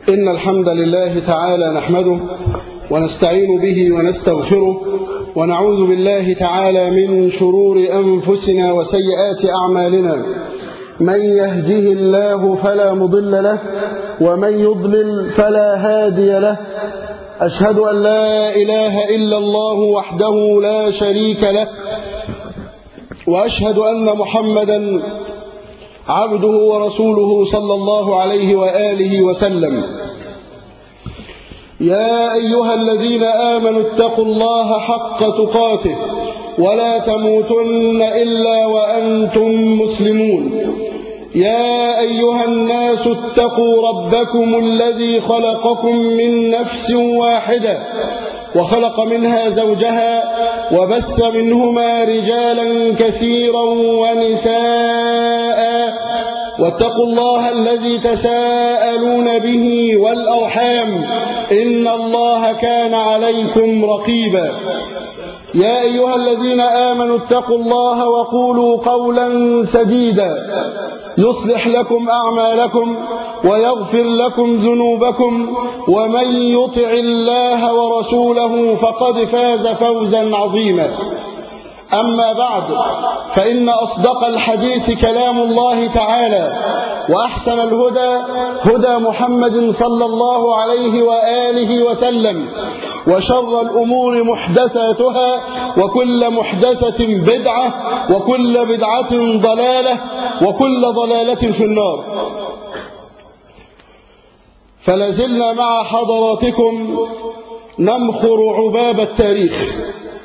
إن الحمد لله تعالى نحمده ونستعين به ونستغفره ونعوذ بالله تعالى من شرور أنفسنا وسيئات أعمالنا. من يهده الله فلا مضل له ومن يضلل فلا هادي له. أشهد أن لا إله إلا الله وحده لا شريك له، وأشهد أن محمدا عبده ورسوله صلى الله عليه وآله وسلم. يا أيها الذين آمنوا اتقوا الله حق تقاته ولا تموتن إلا وأنتم مسلمون. يا أيها الناس اتقوا ربكم الذي خلقكم من نفس واحدة وخلق منها زوجها وبث منهما رجالا كثيرا ونساء، واتقوا الله الذي تساءلون به والأرحام إن الله كان عليكم رقيبا. يا أيها الذين آمنوا اتقوا الله وقولوا قولا سديدا يصلح لكم أعمالكم ويغفر لكم ذنوبكم، ومن يطع الله ورسوله فقد فاز فوزا عظيما. أما بعد، فإن أصدق الحديث كلام الله تعالى، وأحسن الهدى هدى محمد صلى الله عليه وآله وسلم، وشر الأمور محدثاتها، وكل محدثة بدعة، وكل بدعة ضلالة، وكل ضلالة في النار. فلازلنا مع حضراتكم نمخر عباب التاريخ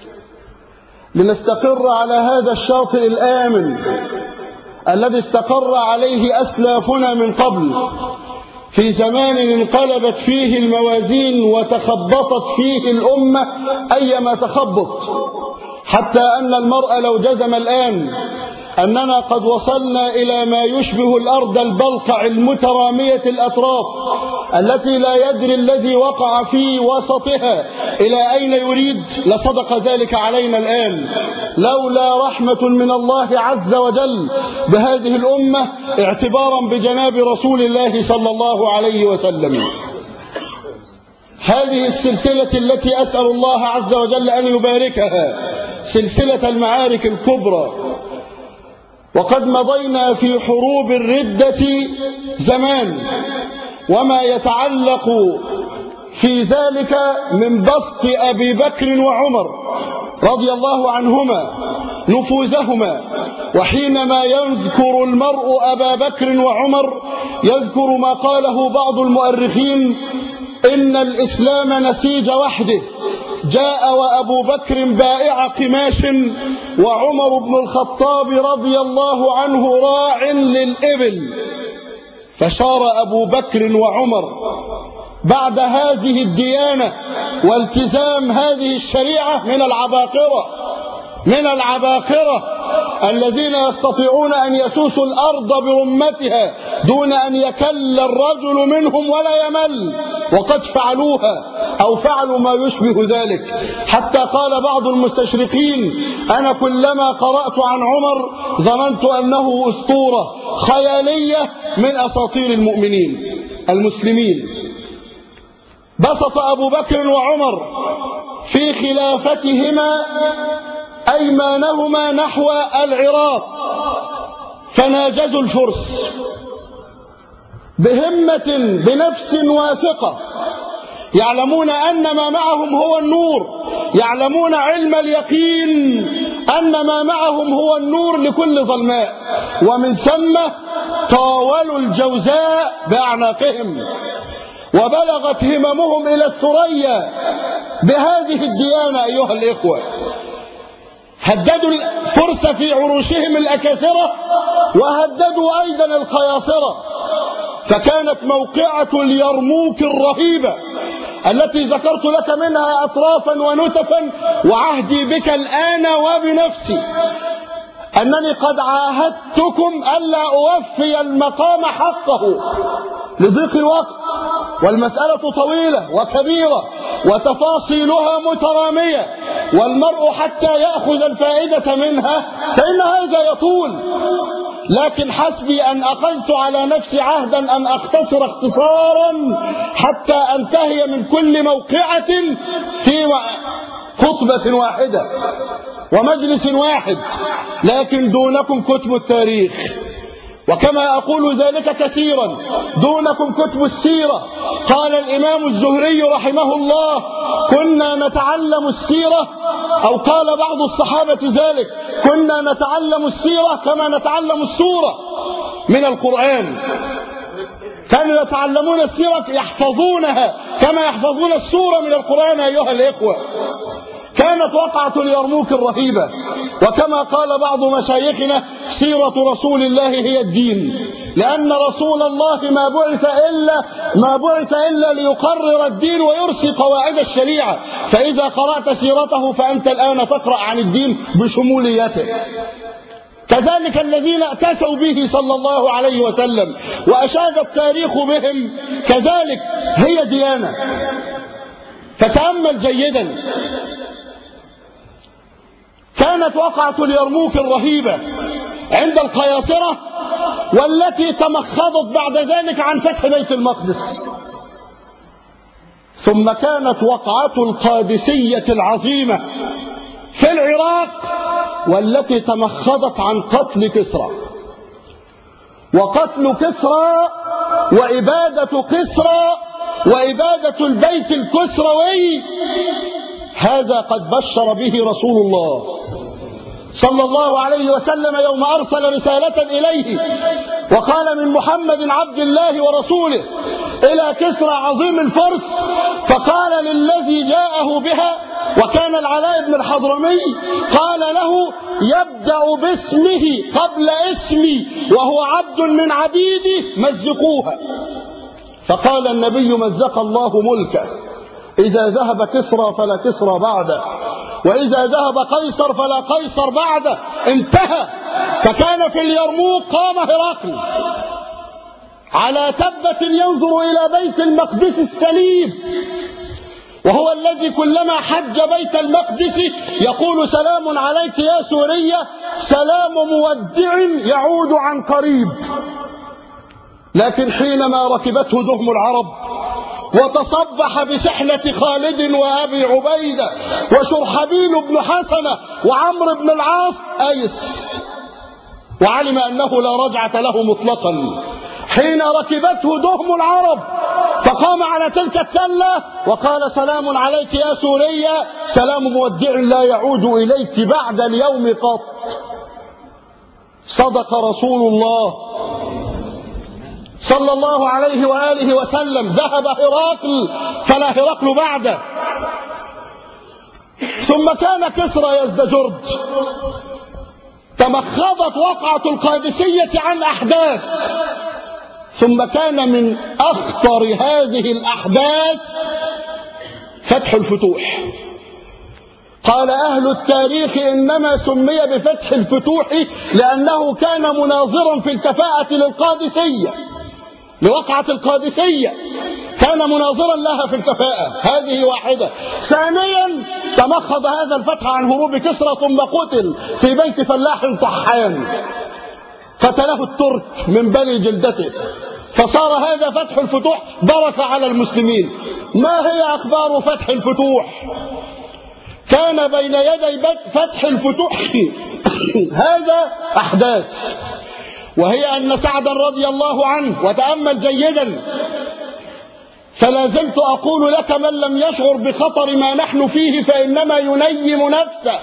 لنستقر على هذا الشاطئ الآمن الذي استقر عليه أسلافنا من قبل، في زمان انقلبت فيه الموازين وتخبطت فيه الأمة أيما تخبط، حتى أن المرء لو جزم الآن أننا قد وصلنا إلى ما يشبه الأرض البلقع المترامية الأطراف التي لا يدري الذي وقع في وسطها إلى أين يريد، لصدق ذلك علينا الآن، لولا رحمة من الله عز وجل بهذه الأمة اعتبارا بجناب رسول الله صلى الله عليه وسلم. هذه السلسلة التي أسأل الله عز وجل أن يباركها، سلسلة المعارك الكبرى، وقد مضينا في حروب الردة زمان، وما يتعلق في ذلك من بسط أبي بكر وعمر رضي الله عنهما نفوذهما. وحينما يذكر المرء أبا بكر وعمر يذكر ما قاله بعض المؤرخين: إن الإسلام نسيج وحده، جاء وأبو بكر بائع قماش وعمر بن الخطاب رضي الله عنه راع للإبل. فشار أبو بكر وعمر بعد هذه الديانة والتزام هذه الشريعة من العباقرة الذين يستطيعون أن يسوسوا الأرض برمتها دون أن يكل الرجل منهم ولا يمل، وقد فعلوها أو فعلوا ما يشبه ذلك، حتى قال بعض المستشرقين: أنا كلما قرأت عن عمر ظننت أنه أسطورة خيالية من أساطير المؤمنين المسلمين. بسط أبو بكر وعمر في خلافتهما أيمانهما نحو العراق، فناجزوا الفرس بهمة بنفس واثقة، يعلمون أن ما معهم هو النور، يعلمون علم اليقين أن ما معهم هو النور لكل ظلماء، ومن ثم طاولوا الجوزاء بأعناقهم، وبلغت هممهم إلى الثريا بهذه الديانة. أيها الإخوة، هددوا الفرس في عروشهم الأكاسرة، وهددوا أيضا القياصرة، فكانت موقعة اليرموك الرهيبة التي ذكرت لك منها أطرافا ونتفا، وعهدي بك الآن وبنفسي أنني قد عاهدتكم ألا أوفي المقام حقه لضيق الوقت، والمسألة طويلة وكبيرة وتفاصيلها مترامية، والمرء حتى يأخذ الفائدة منها فإن هذا يطول. لكن حسبي أن أخذت على نفسي عهدا أن أختصر اختصارا حتى أنتهي من كل موقعة في خطبة واحدة ومجلس واحد، لكن دونكم كتب التاريخ، وكما أقول ذلك كثيرا دونكم كتب السيرة. قال الإمام الزهري رحمه الله: كنا نتعلم السيرة، أو قال بعض الصحابة ذلك: كنا نتعلم السيرة كما نتعلم السورة من القرآن. كانوا يتعلمون السيرة يحفظونها كما يحفظون السورة من القرآن. أيها الإخوة، كانت وقعة اليرموك الرهيبة، وكما قال بعض مشايخنا: سيرة رسول الله هي الدين، لأن رسول الله ما بعث إلا ليقرر الدين ويرسي قواعد الشريعة. فإذا قرأت سيرته فأنت الآن تقرأ عن الدين بشموليته. كذلك الذين اتسوا به صلى الله عليه وسلم وأشاد التاريخ بهم كذلك هي ديانة. فتأمل جيدا، كانت وقعة اليرموك الرهيبة عند القياصرة، والتي تمخضت بعد ذلك عن فتح بيت المقدس. ثم كانت وقعة القادسية العظيمة في العراق، والتي تمخضت عن قتل كسرى. وقتل كسرى وإبادة كسرى وإبادة البيت الكسروي، هذا قد بشر به رسول الله صلى الله عليه وسلم يوم أرسل رسالة إليه وقال: من محمد عبد الله ورسوله إلى كسرى عظيم الفرس. فقال للذي جاءه بها، وكان العلاء بن الحضرمي، قال له: يبدأ باسمه قبل اسمي وهو عبد من عبيده، مزقوها. فقال النبي: مزق الله ملكه، إذا ذهب كسرى فلا كسرى بعده، وإذا ذهب قيصر فلا قيصر بعده. انتهى. فكان في اليرموك قام هرقل على تبة ينظر إلى بيت المقدس السليم، وهو الذي كلما حج بيت المقدس يقول: سلام عليك يا سورية، سلام مودع يعود عن قريب. لكن حينما ركبته دهم العرب وتصبح بسحلة خالد وأبي عبيدة وشرحبيل بن حسنة وعمرو بن العاص، أيس وعلم أنه لا رجعة له مطلقا. حين ركبته دهم العرب فقام على تلك التلة وقال: سلام عليك يا سورية، سلام مودع لا يعود إليك بعد اليوم قط. صدق رسول الله صلى الله عليه وآله وسلم. ذهب هرقل فلا هرقل بعده. ثم كان كسرى يزدجرد. تمخضت وقعة القادسية عن أحداث، ثم كان من أخطر هذه الأحداث فتح الفتوح. قال أهل التاريخ: إنما سمي بفتح الفتوح لأنه كان مناظرا في الكفاءة للقادسية، لوقعة القادسية، كان مناظرا لها في الكفاءة. هذه واحدة. ثانيا، تمخض هذا الفتح عن هروب كسرى، ثم قتل في بيت فلاح طحان، قتله الترك من بني جلدته، فصار هذا فتح الفتوح بركة على المسلمين. ما هي أخبار فتح الفتوح؟ كان بين يدي فتح الفتوح هذا أحداث، وهي أن سعدا رضي الله عنه، وتأمل جيدا، فلا زلت أقول لك: من لم يشعر بخطر ما نحن فيه فإنما ينيم نفسه.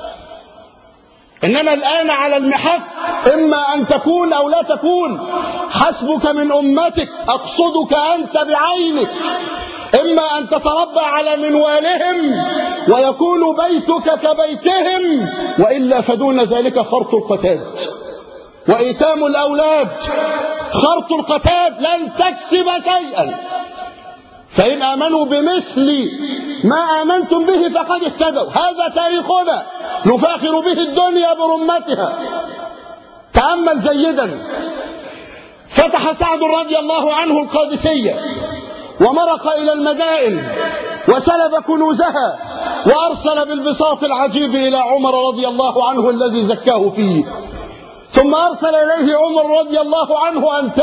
إننا الآن على المحك، إما أن تكون أو لا تكون. حسبك من أمتك، أقصدك أنت بعينك، إما أن تتربى على منوالهم ويكون بيتك كبيتهم، وإلا فدون ذلك خرط القتاد وإيتام الأولاد. خرط القتاد لن تكسب شيئا، فإن آمنوا بمثل ما آمنتم به فقد اهتدوا. هذا تاريخنا نفاخر به الدنيا برمتها. تأمل جيدا. فتح سعد رضي الله عنه القادسية ومرق إلى المدائن وسلب كنوزها، وأرسل بالبساط العجيب إلى عمر رضي الله عنه الذي زكاه فيه، ثم أرسل إليه عمر رضي الله عنه أن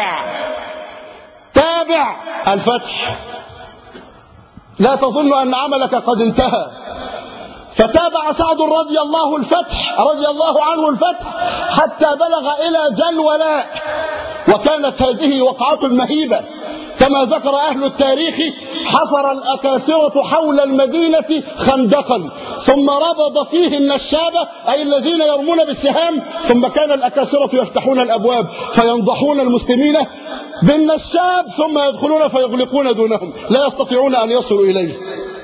تابع الفتح، لا تظن أن عملك قد انتهى. فتابع سعد رضي الله عنه الفتح حتى بلغ إلى جلولاء، وكانت هذه وقعة مهيبة كما ذكر أهل التاريخ. حفر الأكاسرة حول المدينة خندقا ثم ربض فيه النشابة أي الذين يرمون بالسهام، ثم كان الأكاسرة يفتحون الأبواب فينضحون المسلمين بالنشاب ثم يدخلون فيغلقون دونهم، لا يستطيعون أن يصلوا إليه.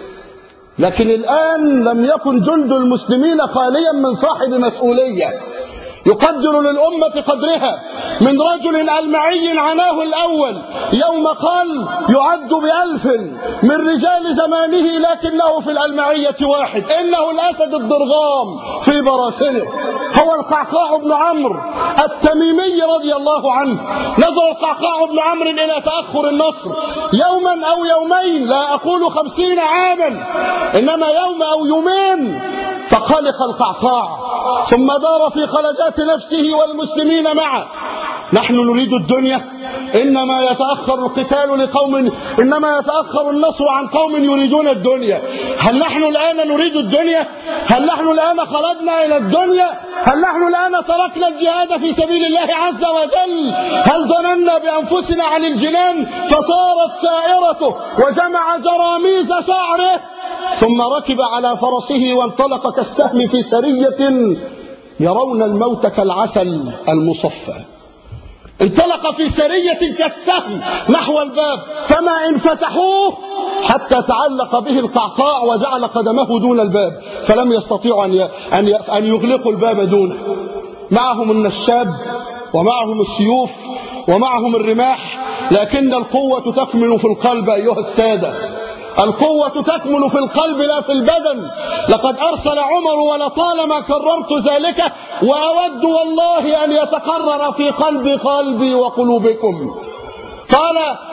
لكن الآن لم يكن جند المسلمين خاليا من صاحب مسؤولية يقدر للأمة قدرها، من رجل ألمعي عناه الأول يوم قال يعد ب1000 من رجال زمانه، لكنه في الألمعية واحد، إنه الأسد الضرغام في براسنه، هو القعقاع بن عمرو التميمي رضي الله عنه. نظر القعقاع بن عمرو إلى تأخر النصر يوما أو يومين، لا أقول 50 عاما، إنما يوم أو يومين، فقلق القعقاع ثم دار في خلجات نفسه والمسلمين معه. نحن نريد الدنيا، إنما يتأخر القتال لقوم، إنما يتأخر النصر عن قوم يريدون الدنيا. هل نحن الآن نريد الدنيا؟ هل نحن الآن خلدنا إلى الدنيا؟ هل نحن الآن تركنا الجهاد في سبيل الله عز وجل؟ هل ظننا بأنفسنا عن الجنان فصارت سائرته وجمع جراميز شعره ثم ركب على فرسه وانطلق كالسهم في سرية يرون الموت كالعسل المصفى. انطلق في سرية كالسهم نحو الباب، فما إن فتحوه حتى تعلق به القعقاع وجعل قدمه دون الباب، فلم يستطيعوا أن يغلقوا الباب دونه. معهم النشاب ومعهم السيوف ومعهم الرماح، لكن القوة تكمن في القلب أيها السادة، القوة تكمن في القلب لا في البدن. لقد أرسل عمر ولطالما كررت ذلك، وأود والله أن يتقرر في قلبي وقلوبكم. قال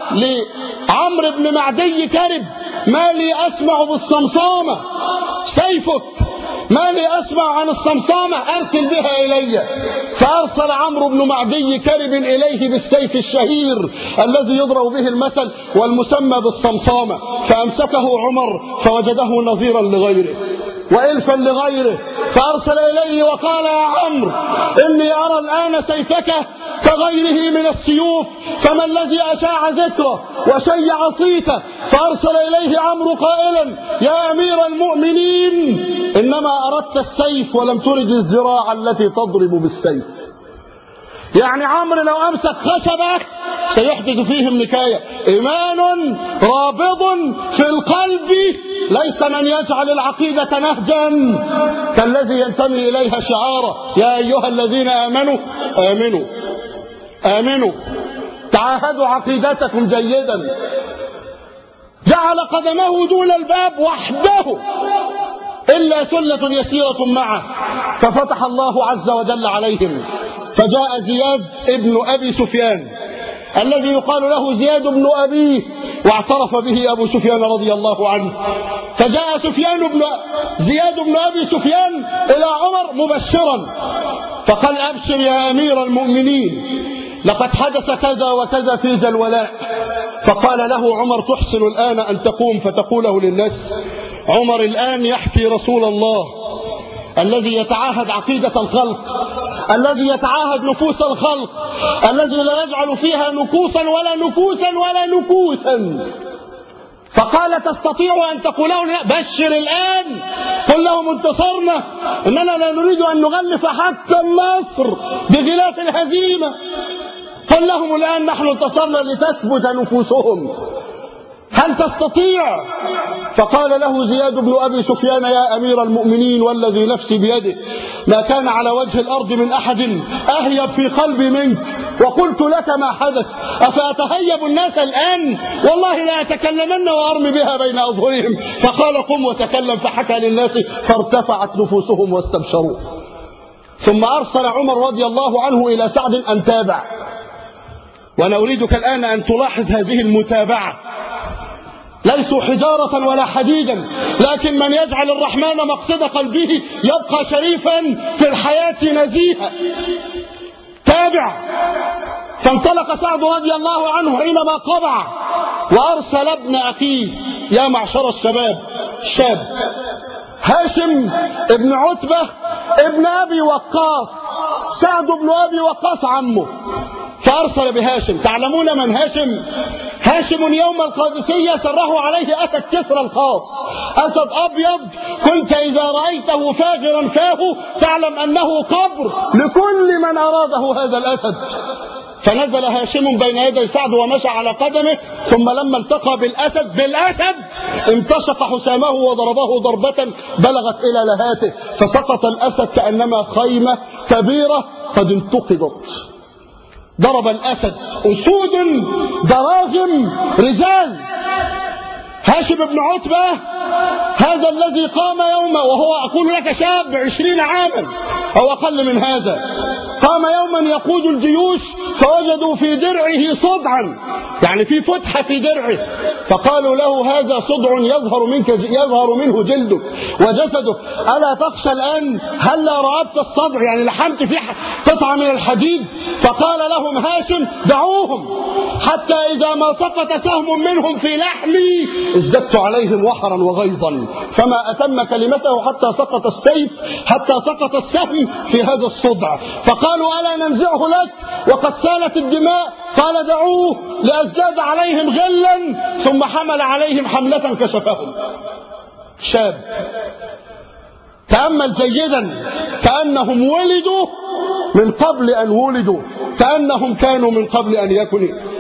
لعمرو بن معدي كرب: ما لي أسمع بالصمصامة سيفك، ما لي أسمع عن الصمصامة، أرسل بها إلي. فأرسل عمرو بن معدي كرب إليه بالسيف الشهير الذي يضرب به المثل والمسمى بالصمصامة، فأمسكه عمر فوجده نظيرا لغيره وإلفا لغيره، فأرسل إليه وقال: يا عمرو إني أرى الآن سيفك كغيره من السيوف، فما الذي أشاع ذكره وشيع صيته؟ فأرسل إليه عمرو قائلا: يا أمير المؤمنين، إنما أردت السيف ولم ترد الذراع التي تضرب بالسيف. يعني عمرو لو أمسك خشبة سيحدث فيهم نكاية. إيمان رابض في القلب ليس من يجعل العقيدة نهجا كالذي ينتمي إليها شعارا: يا أيها الذين آمنوا آمنوا تعاهدوا عقيدتكم جيدا. جعل قدمه دون الباب وحده إلا سلة يسيرة معه، ففتح الله عز وجل عليهم. فجاء زياد ابن أبي سفيان الذي يقال له زياد بن أبيه، واعترف به أبو سفيان رضي الله عنه. فجاء زياد بن أبي سفيان إلى عمر مبشرا، فقال: أبشر يا أمير المؤمنين، لقد حدث كذا وكذا في جلولاء. فقال له عمر: تحسن الآن أن تقوم فتقوله للناس؟ عمر الآن يحكي رسول الله الذي يتعاهد عقيدة الخلق، الذي يتعاهد نفوس الخلق، الذي لا يجعل فيها نكوصا ولا نكوسا. فقال: تستطيع أن تقول له بشر الآن، قل لهم انتصرنا، إننا لا نريد أن نغلف حتى النصر بغلاف الهزيمة. قل لهم الآن نحن انتصرنا لتثبت نفوسهم، هل تستطيع؟ فقال له زياد بن أبي سفيان: يا أمير المؤمنين والذي نفسي بيده، ما كان على وجه الأرض من أحد أهيب في قلبي منك، وقلت لك ما حدث، أفأتهيب الناس الآن؟ والله لا أتكلمن وأرمي بها بين أظهرهم. فقال: قم وتكلم. فحكى للناس فارتفعت نفوسهم واستبشروا. ثم أرسل عمر رضي الله عنه إلى سعد أن تابع. وأنا أريدك الآن أن تلاحظ هذه المتابعة. ليسوا حجارة ولا حديدا، لكن من يجعل الرحمن مقصد قلبه يبقى شريفا في الحياة نزيها. تابع. فانطلق سعد رضي الله عنه حينما قبع وأرسل ابن أخيه: يا معشر الشباب، هاشم ابن عتبة ابن أبي وقاص، سعد بن أبي وقاص عمه، فأرسل بهاشم. تعلمون من هاشم؟ هاشم يوم القادسية سره عليه أسد كسرى الخاص، أسد أبيض كنت إذا رأيته فاجرا فاه تعلم أنه قبر لكل من أراده هذا الأسد. فنزل هاشم بين يدي سعد ومشى على قدمه، ثم لما التقى بالأسد انتشق حسامه وضربه ضربة بلغت إلى لهاته، فسقط الأسد كأنما خيمة كبيرة قد انتقضت. ضرب الأسد أسود دراغم رجال. هاشم بن عتبة هذا الذي قام يوما وهو أقول لك شاب 20 عاما أو أقل من هذا، قام يوما يقود الجيوش فوجدوا في درعه صدعا، يعني في فتحة في درعه، فقالوا له: هذا صدع يظهر منه جلدك وجسدك، ألا تخشى الآن؟ هلا رأبت الصدع، يعني لحمت فيه قطعة من الحديد؟ فقال لهم هاشم: دعوهم حتى إذا ما سقط سهم منهم في لحمي ازددت عليهم وحرا وغيظا، فما أتم كلمته حتى سقط السهم في هذا الصدع. فقالوا: ألا ننزعه لك وقد سالت الدماء؟ قال: دعوه لأزداد عليهم غلا، ثم حمل عليهم حملة كشفهم. شاب، تأمل جيدا، كأنهم ولدوا من قبل أن ولدوا، كأنهم كانوا من قبل أن يكونوا.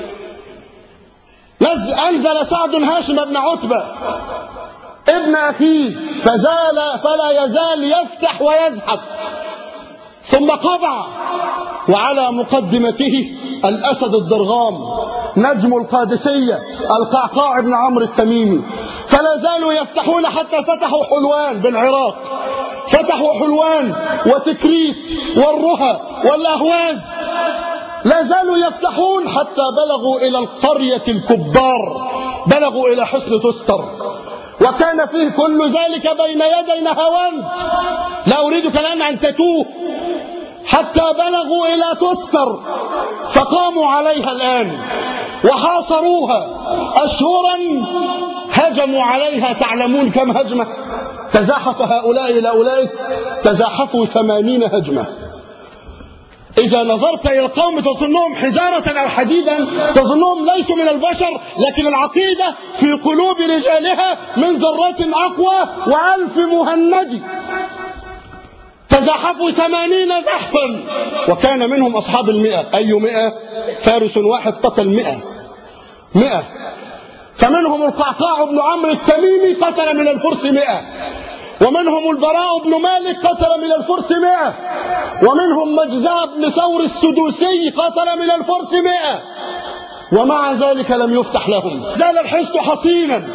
أنزل سعد هاشم بن عتبة ابن أخيه فلا يزال يفتح ويزحف، ثم قبع، وعلى مقدمته الأسد الضرغام نجم القادسية القعقاع بن عمرو التميمي. فلا زالوا يفتحون حتى فتحوا حلوان بالعراق، فتحوا حلوان وتكريت والرها والأهواز، لا زالوا يفتحون حتى بلغوا إلى القرية الكبار، بلغوا إلى حصن تستر، وكان فيه كل ذلك بين يدي نهاوند، لا أريدك الآن أن تتوه، حتى بلغوا إلى تستر، فقاموا عليها الآن وحاصروها أشهرا، هجموا عليها. تعلمون كم هجمة تزاحف هؤلاء إلى أولئك؟ تزاحفوا 80 هجمة. إذا نظرت إلى القوم تظنهم حجارة أو حديدا، تظنهم ليسوا من البشر، لكن العقيدة في قلوب رجالها من ذرة أقوى و1000 مهند. تزاحفوا 80 زحفا، وكان منهم أصحاب 100. أي 100؟ فارس واحد قتل 100. فمنهم القعقاع بن عمرو التميمي قتل من الفرس 100، ومنهم البراء بن مالك قتل من الفرس 100، ومنهم مجزاء بن ثور السدوسي قتل من الفرس 100، ومع ذلك لم يفتح لهم. زال الحصن حصينا،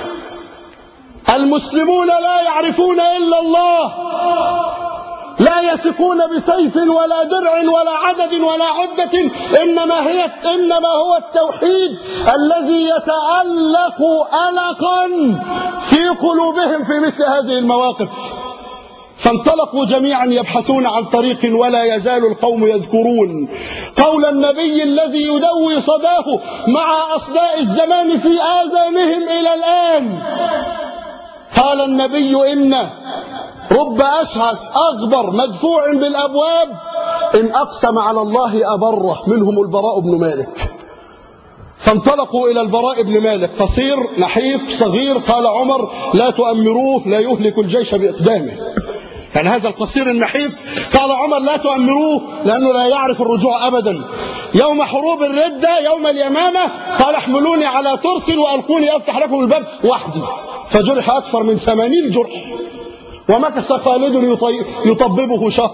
المسلمون لا يعرفون إلا الله، لا يثقون بسيف ولا درع ولا عدد ولا عدة، إنما هو التوحيد الذي يتألق ألقا في قلوبهم في مثل هذه المواقف. فانطلقوا جميعا يبحثون عن طريق، ولا يزال القوم يذكرون قول النبي الذي يدوي صداه مع أصداء الزمان في آذانهم إلى الآن. قال النبي: إن رب أشعث أغبر مدفوع بالأبواب إن أقسم على الله أبره، منهم البراء بن مالك. فانطلقوا إلى البراء بن مالك، قصير نحيف صغير، قال عمر: لا تؤمروه لا يهلك الجيش بإقدامه. يعني هذا القصير النحيف قال عمر: لا تؤمروه لأنه لا يعرف الرجوع أبدا. يوم حروب الردة يوم اليمامة قال: احملوني على ترس وألقوني أفتح لكم الباب وحدي، فجرح أكثر من 80 جرح، ومكث خالد يطببه شهر.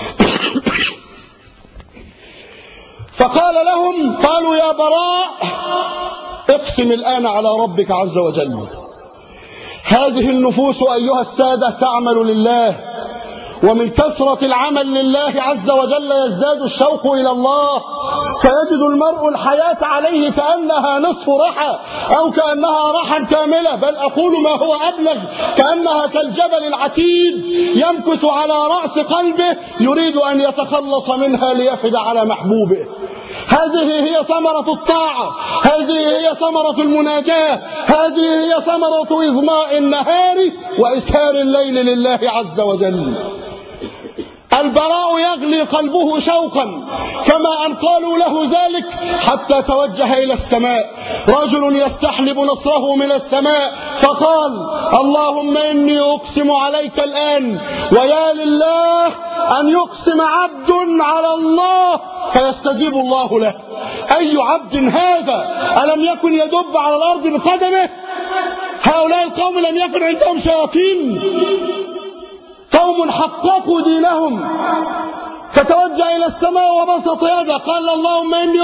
فقال لهم، قالوا: يا براء اقسم الآن على ربك عز وجل. هذه النفوس أيها السادة تعمل لله، ومن كثرة العمل لله عز وجل يزداد الشوق إلى الله، فيجد المرء الحياة عليه كأنها نصف رحى أو كأنها رحى كاملة، بل أقول ما هو أبلغ، كأنها كالجبل العتيد يمكث على رأس قلبه يريد أن يتخلص منها ليفد على محبوبه. هذه هي ثمرة الطاعة، هذه هي ثمرة المناجاة، هذه هي ثمرة إظماء النهار وإسهار الليل لله عز وجل. البراء يغلي قلبه شوقا كما أن قالوا له ذلك حتى توجه إلى السماء. رجل يستحلب نصره من السماء فقال: اللهم إني أقسم عليك الآن، ويا لله أن يقسم عبد على الله فيستجيب الله له. أي عبد هذا؟ ألم يكن يدب على الأرض بقدمه؟ هؤلاء القوم لم يكن عندهم شياطين، قوم حققوا دينهم. فتوجه إلى السماء وبسط يده قال: اللهم إني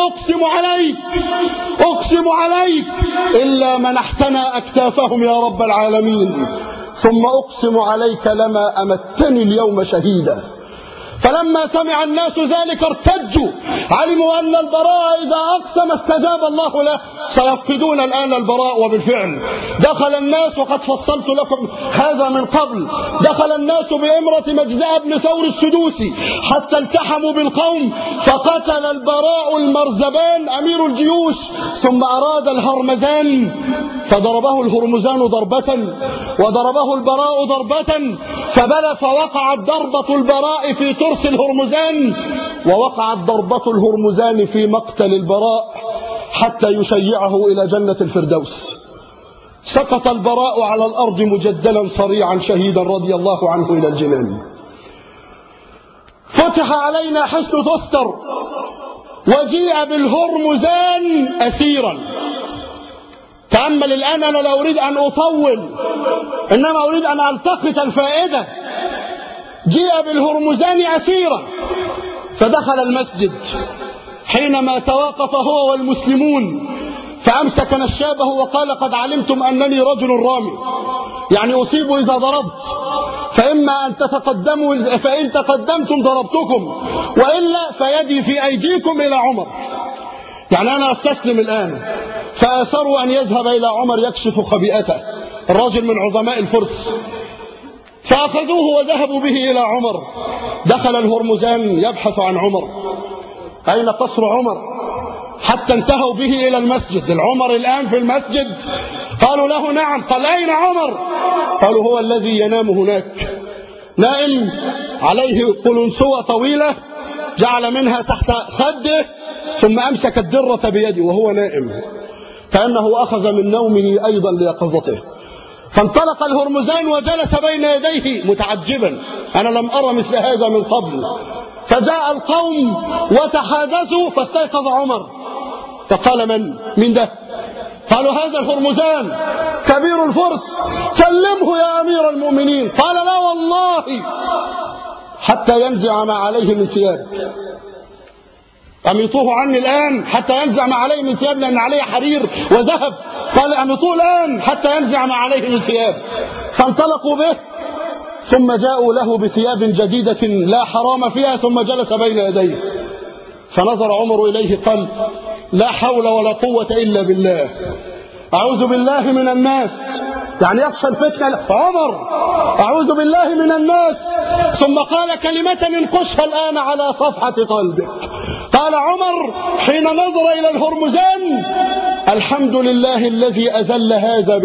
أقسم عليك إلا منحتنا أكتافهم يا رب العالمين، ثم أقسم عليك لما أمتني اليوم شهيدا. فلما سمع الناس ذلك ارتجوا، علموا أن البراء إذا أقسم استجاب الله له. سيفقدون الآن البراء، وبالفعل دخل الناس، وقد فصلت لكم هذا من قبل، دخل الناس بإمرة مجزاء بن ثور السدوسي حتى التحموا بالقوم، فقتل البراء المرزبان أمير الجيوش، ثم أراد الهرمزان فضربه الهرمزان ضربة وضربه البراء ضربة، فوقعت ضربة البراء في ترس الهرمزان، ووقعت ضربة الهرمزان في مقتل البراء حتى يشيعه إلى جنة الفردوس. سقط البراء على الأرض مجدلا صريعا شهيدا رضي الله عنه إلى الجنان. فتح علينا حصن تستر وجيء بالهرمزان أسيرا. تأمل الآن، أنا لا أريد أن أطول، إنما أريد أن ألتقط الفائدة. جيء بالهرمزان أسيرا، فدخل المسجد حينما توقف هو والمسلمون، فأمسك نشابه وقال: قد علمتم أنني رجل رامي، يعني أصيب إذا ضربت، فإما أن تتقدموا، فإن تقدمتم ضربتكم، وإلا فيدي في أيديكم إلى عمر، يعني أنا أستسلم الآن. فأسروا أن يذهب إلى عمر يكشف خبيئته، الرجل من عظماء الفرس، فأخذوه وذهبوا به إلى عمر. دخل الهرمزان يبحث عن عمر، أين قصر عمر؟ حتى انتهوا به إلى المسجد. العمر الآن في المسجد. قالوا له: نعم. قال: أين عمر؟ قالوا: هو الذي ينام هناك، نائم عليه قلنسوة طويلة جعل منها تحت خده، ثم أمسك الدرة بيده وهو نائم، كأنه أخذ من نومه أيضا ليقظته. فانطلق الهرمزان وجلس بين يديه متعجبا، أنا لم أرى مثل هذا من قبل. فجاء القوم وتحادثوا فاستيقظ عمر، فقال: من ده؟ قالوا: هذا الهرمزان كبير الفرس، سلمه يا أمير المؤمنين. قال: لا والله حتى ينزع ما عليه من ثياب، أميطوه عني الآن حتى ينزع ما عليه من ثياب، لأن عليه حرير وذهب. قال: أميطوه الآن حتى ينزع ما عليه من ثياب. فانطلقوا به، ثم جاءوا له بثياب جديدة لا حرام فيها، ثم جلس بين يديه. فنظر عمر إليه قال: لا حول ولا قوة إلا بالله، أعوذ بالله من الناس، يعني يخشى الفتنة. عمر: أعوذ بالله من الناس. ثم قال كلمة انقشها الآن على صفحة قلبك. قال عمر حين نظر إلى الهرمزان: الحمد لله الذي أذل هذا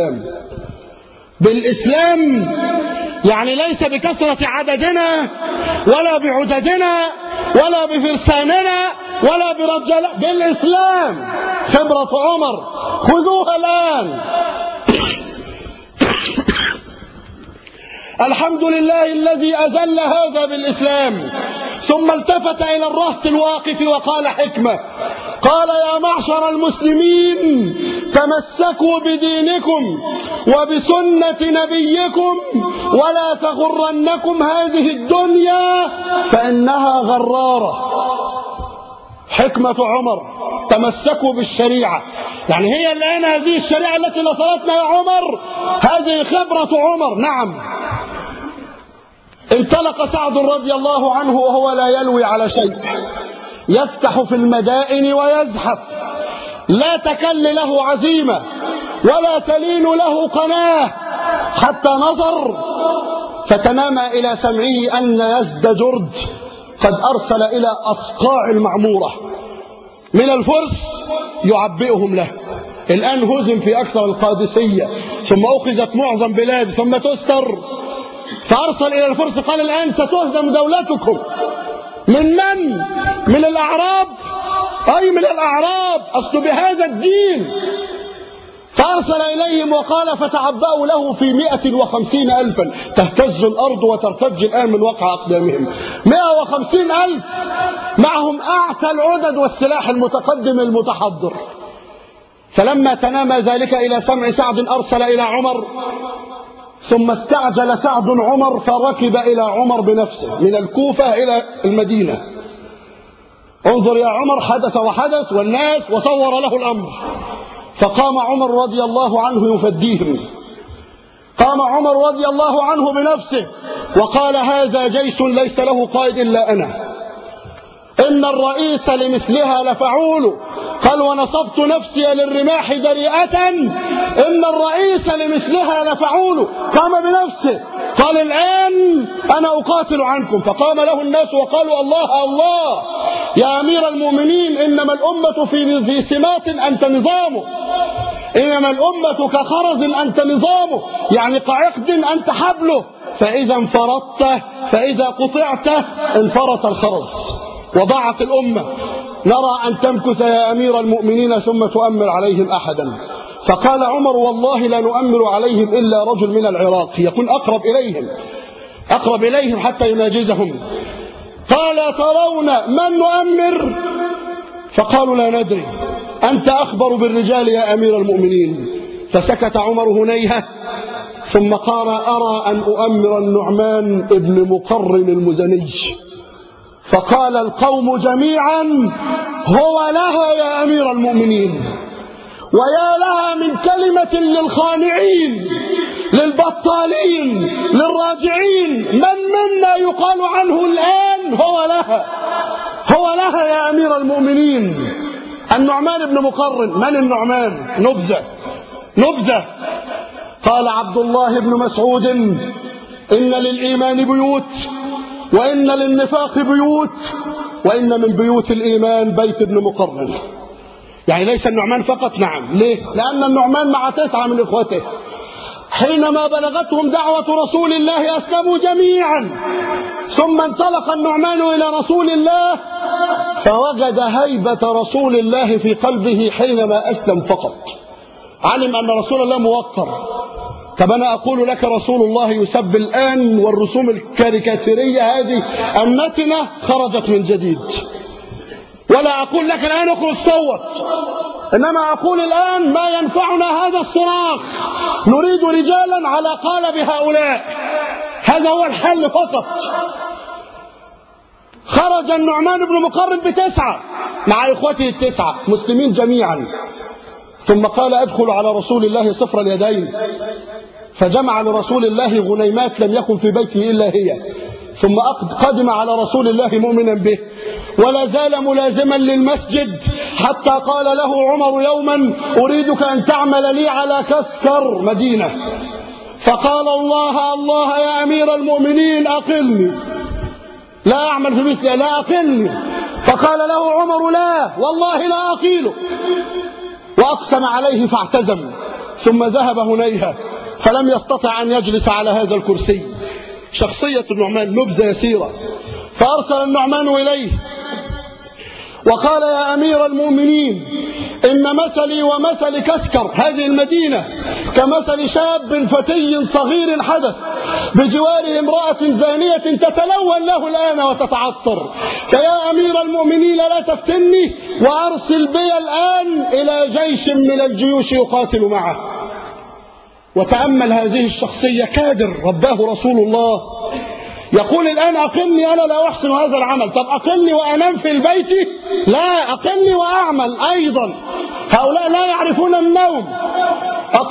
بالإسلام، يعني ليس بكثرة عددنا ولا بعددنا ولا بفرساننا ولا برجال، بالإسلام. خبرة عمر خذوها الآن. الحمد لله الذي أذل هذا بالإسلام. ثم التفت إلى الرهط الواقف وقال حكمة، قال: يا معشر المسلمين، تمسكوا بدينكم وبسنة نبيكم، ولا تغرنكم هذه الدنيا فإنها غرارة. حكمة عمر: تمسكوا بالشريعة، يعني هي الآن هذه الشريعة التي نصرتنا يا عمر، هذه خبرة عمر. نعم، انطلق سعد رضي الله عنه وهو لا يلوي على شيء، يفتح في المدائن ويزحف، لا تكل له عزيمة ولا تلين له قناة، حتى نظر فتنامى إلى سمعه أن يزد جرد قد أرسل إلى أصقاع المعمورة من الفرس يعبئهم له. الآن هزم في أكثر القادسية، ثم أخذت معظم بلاد، ثم تستر، فأرسل إلى الفرس قال الآن ستهزم دولتكم. من؟ من الأعراب، أي من الأعراب، أصل بهذا الدين. فأرسل إليهم وقال فتعبأوا له في 150,000 تهتز الأرض وترتج الآن من وقع أقدامهم. 150,000 معهم أعتى العدد والسلاح المتقدم المتحضر. فلما تنامى ذلك إلى سمع سعد أرسل إلى عمر، ثم استعجل سعد عمر فركب إلى عمر بنفسه من الكوفة إلى المدينة. انظر يا عمر، حدث وحدث والناس وصور له الأمر. فقام عمر رضي الله عنه يفديهم، قام عمر رضي الله عنه بنفسه وقال هذا جيش ليس له قائد إلا أنا، إن الرئيس لمثلها لفعول. قال ونصبت نفسي للرماح دريئة، إن الرئيس لمثلها لفعول. قام بنفسه قال الآن أنا أقاتل عنكم. فقام له الناس وقالوا الله الله يا أمير المؤمنين، إنما الأمة في سمات أنت نظامه، إنما الأمة كخرز أنت نظامه، يعني كعقد أنت حبله، فإذا انفرطت فإذا قطعت انفرط الخرز وضاعت الأمة. نرى أن تمكث يا أمير المؤمنين ثم تؤمر عليهم أحدا. فقال عمر والله لا نؤمر عليهم إلا رجل من العراق يكون أقرب إليهم حتى يناجزهم. قال ترون من نؤمر؟ فقالوا لا ندري، أنت أخبر بالرجال يا أمير المؤمنين. فسكت عمر هنيهة ثم قال أرى أن أؤمر النعمان ابن مقرن المزني. فقال القوم جميعا هو لها يا أمير المؤمنين. ويا لها من كلمة للخانعين للبطالين للراجعين، من منا يقال عنه الآن هو لها يا أمير المؤمنين. النعمان بن مقرن. من النعمان؟ نبذة. قال عبد الله بن مسعود إن للإيمان بيوت وإن للنفاق بيوت وإن من بيوت الإيمان بيت ابن مقرن. يعني ليس النعمان فقط. نعم. ليه؟ لأن النعمان مع 9 من إخوته حينما بلغتهم دعوة رسول الله أسلموا جميعا، ثم انطلق النعمان إلى رسول الله فوجد هيبة رسول الله في قلبه حينما أسلم فقط، علم أن رسول الله موقر. طب أنا أقول لك رسول الله يسب الآن، والرسوم الكاريكاتيرية هذه النتنة خرجت من جديد، ولا أقول لك الآن اخرج صوت، إنما أقول الآن ما ينفعنا هذا الصراخ، نريد رجالا على قالب هؤلاء، هذا هو الحل فقط. خرج النعمان بن مقرن ب9 مع إخوته 9 مسلمين جميعا، ثم قال أدخل على رسول الله صفر اليدين، فجمع لرسول الله غنيمات لم يكن في بيته إلا هي، ثم قدم على رسول الله مؤمنا به، ولا زال ملازما للمسجد حتى قال له عمر يوما أريدك أن تعمل لي على كسكر مدينة، فقال الله الله يا أمير المؤمنين أقلني، لا أعمل في مثلها، لا أقلني. فقال له عمر لا والله لا أقيله، وأقسم عليه فاعتزم، ثم ذهب هنيهة فلم يستطع أن يجلس على هذا الكرسي. شخصية النعمان نبذة يسيرة. فأرسل النعمان إليه وقال يا أمير المؤمنين إن مثلي ومثل كسكر هذه المدينة كمثل شاب فتي صغير حدث بجواره امرأة زانية تتلون له الآن وتتعطر، فيا أمير المؤمنين لا تفتني وأرسل بي الآن إلى جيش من الجيوش يقاتل معه. وتأمل هذه الشخصية، كادر رباه رسول الله، يقول الآن أقلني أنا لا أحسن هذا العمل. طب أقلني وأنام في البيت؟ لا، أقلني وأعمل أيضا، هؤلاء لا يعرفون النوم. أقلني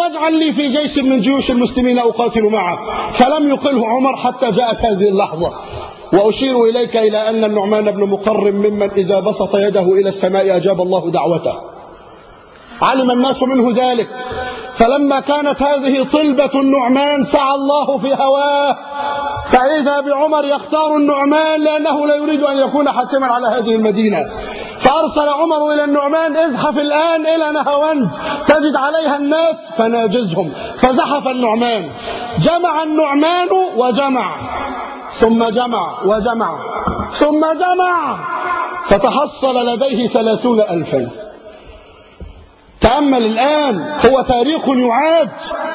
اجعل لي في جيش من جيوش المسلمين أقاتل معه. فلم يقله عمر حتى جاءت هذه اللحظة. وأشير إليك إلى أن النعمان بن مقرن ممن إذا بسط يده إلى السماء أجاب الله دعوته. علم الناس منه ذلك، فلما كانت هذه طلبة النعمان سعى الله في هواه، فإذا بعمر يختار النعمان لأنه لا يريد أن يكون حاكما على هذه المدينة. فأرسل عمر إلى النعمان: ازحف الآن إلى نهاوند تجد عليها الناس فناجزهم. فزحف النعمان، جمع النعمان وجمع، ثم جمع وجمع ثم جمع، فتحصل لديه 30,000. تأمل الآن، هو تاريخ يعاد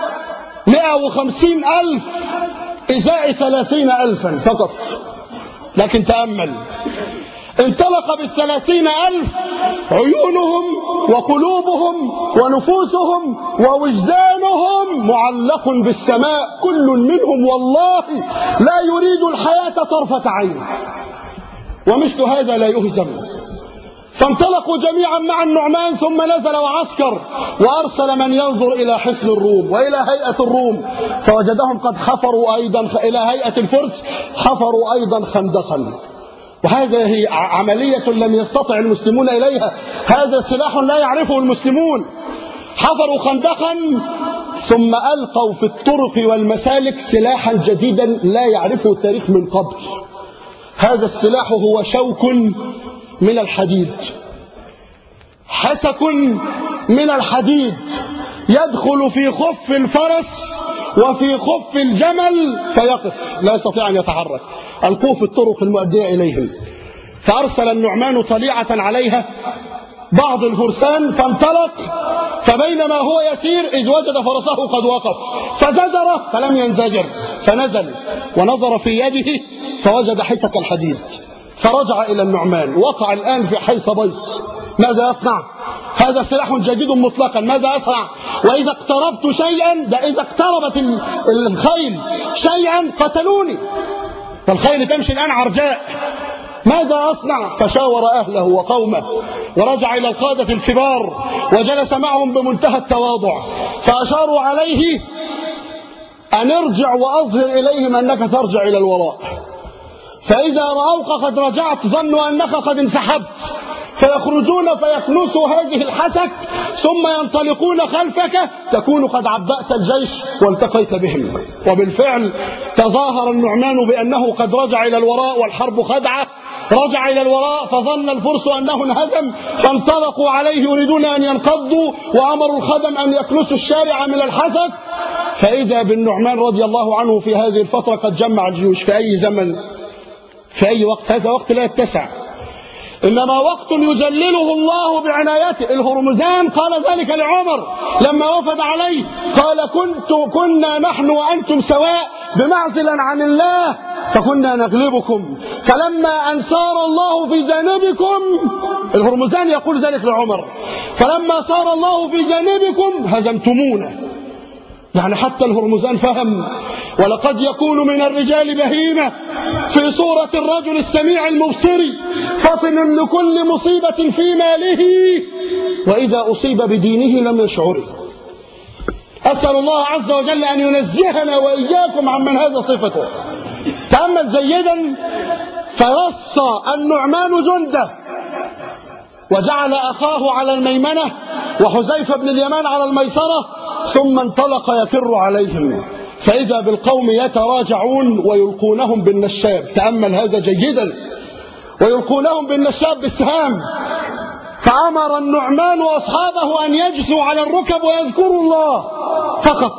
150,000 إزاء 30,000 فقط. لكن تأمل، انطلق بال30,000 عيونهم وقلوبهم ونفوسهم ووجدانهم معلق بالسماء، كل منهم والله لا يريد الحياة طرفة عين، ومثل هذا لا يهزم. فانطلقوا جميعا مع النعمان، ثم نزل وعسكر وأرسل من ينظر إلى حصن الروم وإلى هيئة الروم، فوجدهم قد حفروا أيضا إلى هيئة الفرس، حفروا أيضا خندقا. وهذه عملية لم يستطع المسلمون إليها، هذا سلاح لا يعرفه المسلمون. حفروا خندقا ثم ألقوا في الطرق والمسالك سلاحا جديدا لا يعرفه التاريخ من قبل. هذا السلاح هو شوك من الحديد، حسك من الحديد، يدخل في خف الفرس وفي خف الجمل فيقف، لا يستطيع أن يتحرك. ألقوه في الطرق المؤدية إليهم. فأرسل النعمان طليعة عليها بعض الفرسان، فانطلق، فبينما هو يسير إذ وجد فرسه قد وقف، فزجره فلم ينزجر، فنزل ونظر في يده فوجد حسك الحديد، فرجع إلى النعمان. وقع الآن في حيص بيص، ماذا يصنع؟ هذا سلاح جديد مطلقا، ماذا أصنع؟ وإذا اقتربت شيئا، ده إذا اقتربت الخيل شيئا قتلوني، فالخيل تمشي الآن عرجاء، ماذا أصنع؟ فشاور أهله وقومه ورجع إلى القادة الكبار وجلس معهم بمنتهى التواضع، فأشاروا عليه أن ارجع وأظهر إليهم أنك ترجع إلى الوراء، فإذا رأوك قد رجعت ظنوا أنك قد انسحبت، فيخرجون فيكنسوا هذه الحسك ثم ينطلقون خلفك، تكون قد عبأت الجيش والتقيت بهم. وبالفعل تظاهر النعمان بأنه قد رجع إلى الوراء والحرب خدعة، رجع إلى الوراء فظن الفرس أنه انهزم، فانطلقوا عليه يريدون أن ينقضوا، وأمروا الخدم أن يكنسوا الشارع من الحسك. فإذا بالنعمان رضي الله عنه في هذه الفترة قد جمع الجيوش في أي زمن، في أي وقت، هذا وقت لا يتسع، إنما وقت يجلله الله بعنايته. الهرمزان قال ذلك لعمر لما وفد عليه، قال كنا نحن وأنتم سواء بمعزل عن الله فكنا نغلبكم، فلما أن صار الله في جانبكم، الهرمزان يقول ذلك لعمر، فلما صار الله في جانبكم هزمتمونا. يعني حتى الهرمزان فهم. ولقد يكون من الرجال بهيمة في صورة الرجل السميع المبصر، فطن لكل مصيبة في ماله، وإذا أصيب بدينه لم يشعر. أسأل الله عز وجل أن ينزهنا وإياكم عمن هذا صفته. تأمل جيدا، فرص النعمان جنده وجعل أخاه على الميمنة وحذيفة بن اليمان على الميسرة، ثم انطلق يكر عليهم، فإذا بالقوم يتراجعون ويلقونهم بالنشاب. تأمل هذا جيدا، ويلقونهم بالنشاب بالسهام. فأمر النعمان وأصحابه أن يجثوا على الركب ويذكروا الله فقط،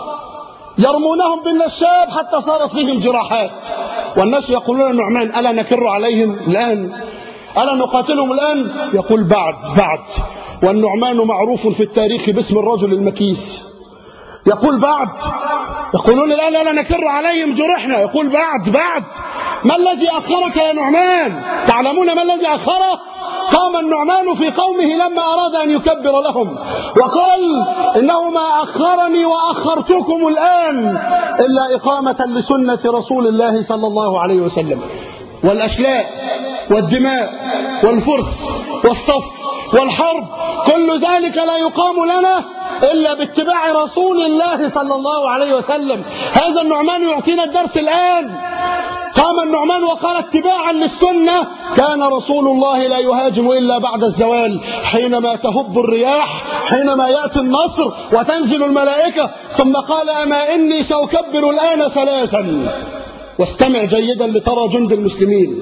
يرمونهم بالنشاب حتى صارت فيهم جراحات. والناس يقولون النعمان: ألا نكر عليهم الآن؟ ألا نقاتلهم الآن؟ يقول: بعد. والنعمان معروف في التاريخ باسم الرجل المكيس. يقول: بعد. يقولون الآن: ألا نكر عليهم جرحنا؟ يقول: بعد. ما الذي أخرك يا نعمان؟ تعلمون ما الذي أخره؟ قام النعمان في قومه لما أراد أن يكبر لهم وقال: إنه ما أخرني وأخرتكم الآن إلا إقامة لسنة رسول الله صلى الله عليه وسلم. والأشلاء والدماء والفرس والصف والحرب، كل ذلك لا يقام لنا إلا باتباع رسول الله صلى الله عليه وسلم. هذا النعمان يعطينا الدرس الآن. قام النعمان وقال اتباعا للسنة كان رسول الله لا يهاجم إلا بعد الزوال، حينما تهب الرياح، حينما يأتي النصر وتنزل الملائكة. ثم قال أما إني سأكبر الآن ثلاثا، واستمع جيدا لترى جند المسلمين.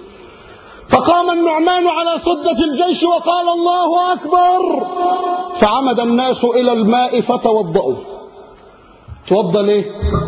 فقام النعمان على صدة الجيش وقال الله أكبر، فعمد الناس إلى الماء فتوضأوا. توضأ ليه؟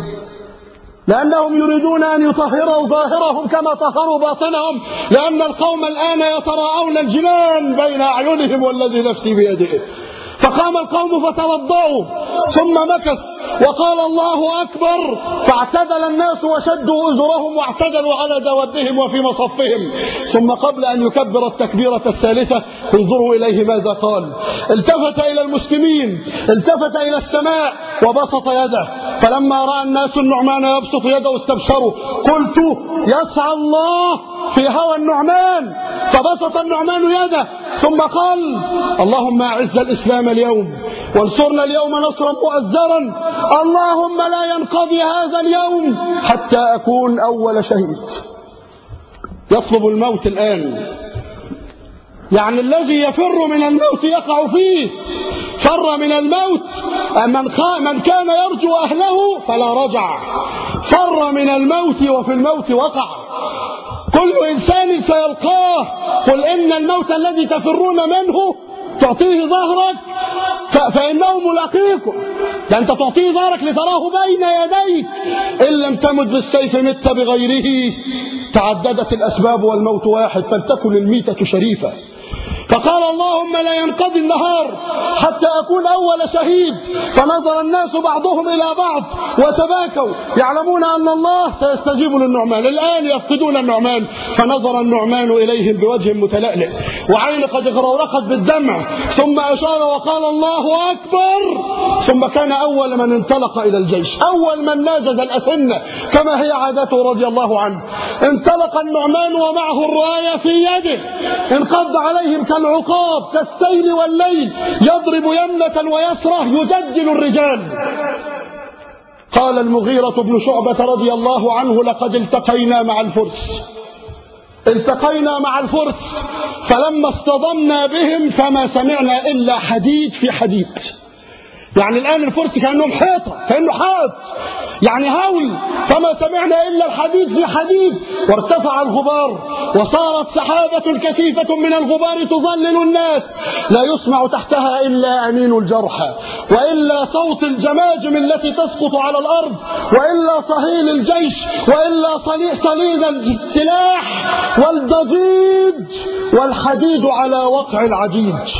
لأنهم يريدون أن يطهروا ظاهرهم كما طهروا باطنهم، لأن القوم الآن يتراءون الجنان بين أعينهم والذي نفسي بيده. فقام القوم فتوضأوا، ثم مكث وقال الله أكبر، فاعتدل الناس وشدوا أزرهم واعتدلوا على دوابهم وفي مصفهم. ثم قبل أن يكبر التكبيرة الثالثة انظروا إليه ماذا قال. التفت إلى المسلمين، التفت إلى السماء وبسط يده. فلما رأى الناس النعمان يبسط يده استبشروا. قلت يسعى الله في هوى النعمان. فبسط النعمان يده ثم قال اللهم أعز الإسلام اليوم وانصرنا اليوم نصرا مؤزرا، اللهم لا ينقضي هذا اليوم حتى أكون أول شهيد. يطلب الموت الآن، يعني الذي يفر من الموت يقع فيه. فر من الموت من كان يرجو أهله فلا رجع، فر من الموت وفي الموت وقع. كل إنسان سيلقاه. قل إن الموت الذي تفرون منه تعطيه ظهرك فإنه ملاقيكم. ده أنت تعطيه ظهرك لتراه بين يديك. إن لم تمت بالسيف مت بغيره. تعددت الأسباب والموت واحد، فلتكن الميتة شريفة. فقال اللهم لا ينقضي النهار حتى أكون أول شهيد. فنظر الناس بعضهم إلى بعض وتباكوا يعلمون أن الله سيستجيب للنعمان. الآن يفقدون النعمان. فنظر النعمان إليهم بوجه متلألئ وعين قد غرورقت بالدمع، ثم أشار وقال الله أكبر. ثم كان أول من انطلق إلى الجيش، أول من ناجز الأسنة كما هي عادته رضي الله عنه. انطلق النعمان ومعه الراية في يده، انقض عليهم كالعقاب كالسيل والليل، يضرب يمنة ويسرة يجدل الرجال. قال المغيرة بن شعبة رضي الله عنه لقد التقينا مع الفرس، التقينا مع الفرس فلما اصطدمنا بهم فما سمعنا إلا حديد في حديد. يعني الآن الفرس كأنهم حيطة، كأنه حائط، يعني هول، فما سمعنا إلا الحديد في حديد. وارتفع الغبار وصارت سحابة كثيفة من الغبار تظلل الناس، لا يسمع تحتها إلا أنين الجرحى، وإلا صوت الجماجم التي تسقط على الأرض، وإلا صهيل الجيش، وإلا صليد السلاح والضجيج والحديد على وقع العجيج.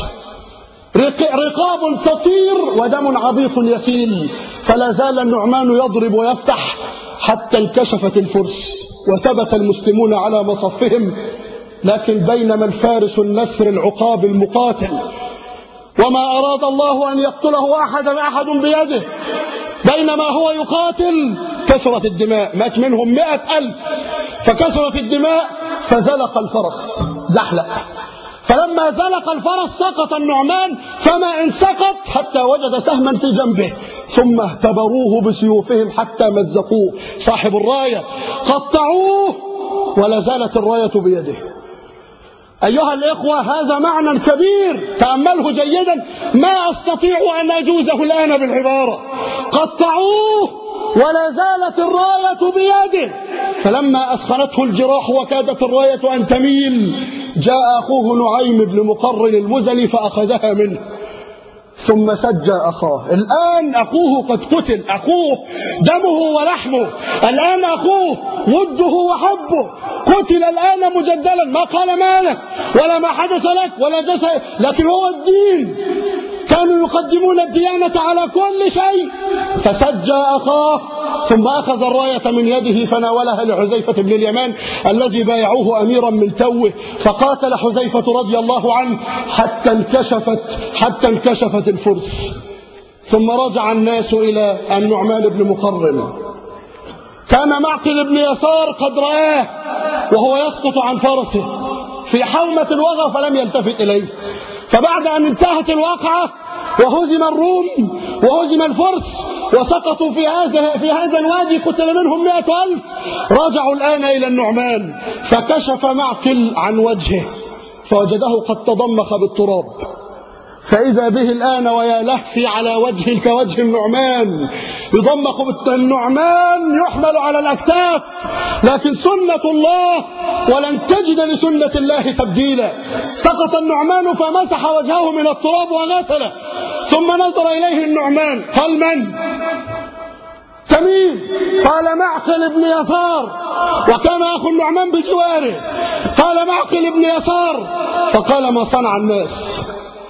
رقاب تطير ودم عبيط يسيل. فلا زال النعمان يضرب ويفتح حتى انكشفت الفرس وثبت المسلمون على مصفهم. لكن بينما الفارس النسر العقاب المقاتل وما أراد الله أن يقتله أحد بيده، بينما هو يقاتل كثرت الدماء، مات منهم 100,000. فكثرت الدماء فزلق الفرس زحلق. فلما زلق الفرس سقط النعمان، فما إن سقط حتى وجد سهما في جنبه، ثم اهتبروه بسيوفهم حتى مزقوه. صاحب الراية قطعوه ولا زالت الراية بيده. أيها الإخوة هذا معنى كبير تأمله جيدا، ما أستطيع أن أجوزه الآن بالعبارة. قطعوه ولا زالت الراية بيده. فلما أسخنته الجراح وكادت الراية أن تميل جاء أخوه نعيم بن مقرن المزني فأخذها منه، ثم سجى أخاه. الآن أخوه قد قتل، أخوه دمه ولحمه، الآن أخوه وده وحبه قتل الآن مجدلا. ما قال مالك ولا ما حدث لك ولا جسد، لكن هو الدين. كانوا يقدمون الديانة على كل شيء. فسجى أخاه ثم أخذ الراية من يده فناولها لحذيفة بن اليمان الذي بايعوه أميرا من توه. فقاتل حذيفة رضي الله عنه حتى انكشفت الفرس. ثم رجع الناس إلى النعمان بن مقرن. كان معقل بن يسار قد رآه وهو يسقط عن فرسه في حومة الوغى فلم يلتفت إليه. فبعد أن انتهت الواقعة وهزم الروم وهزم الفرس وسقطوا في هذا الوادي، قتل منهم 100,000. رجعوا الآن إلى النعمان، فكشف معقل عن وجهه فوجده قد تضمخ بالتراب، فإذا به الآن ويا لهفي على وجه كوجه النعمان، يضمخ النعمان يحمل على الأكتاف، لكن سنة الله ولن تجد لسنة الله تبديلا. سقط النعمان فمسح وجهه من التراب وغسله، ثم نظر إليه النعمان قال: من؟ تميم. قال: معقل بن يسار، وكان أخو النعمان بجواره. قال: معقل بن يسار. فقال: ما صنع الناس؟